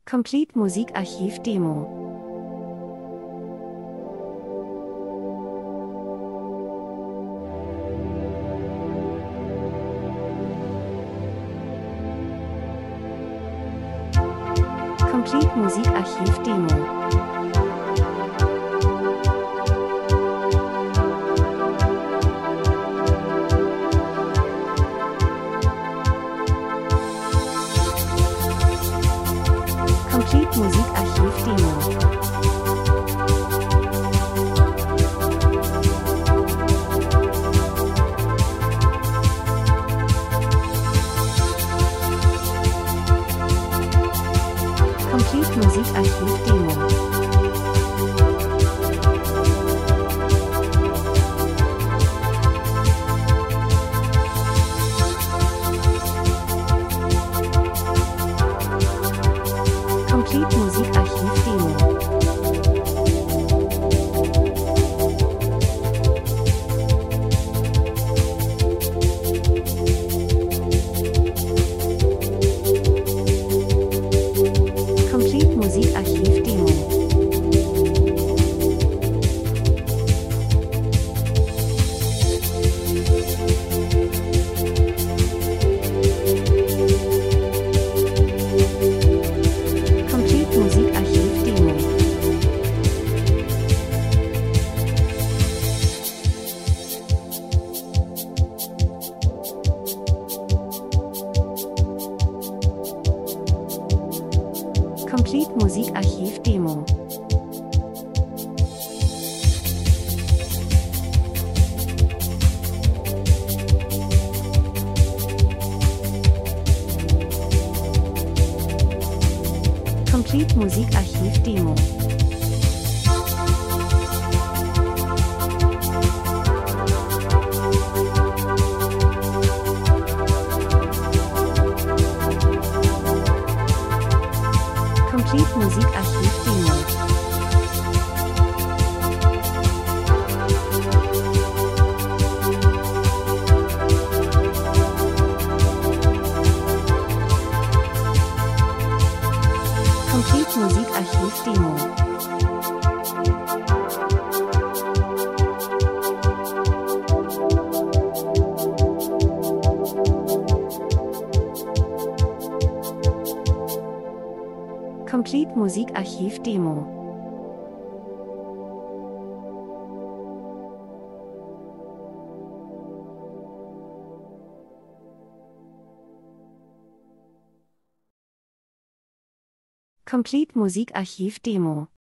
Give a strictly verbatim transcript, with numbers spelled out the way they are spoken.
Complete Musikarchiv Demo. Complete Musikarchiv Demo. Complete Musikarchiv Demo. Complete Musikarchiv Demo. Complete Musikarchiv Demo. Complete Musikarchiv Demo. Complete Musikarchiv Demo. Complete Musikarchiv Demo. Complete Musikarchiv Demo. Complete Musikarchiv Demo. Complete Musikarchiv Demo. Complete Musikarchiv Demo. Complete Musikarchiv Demo.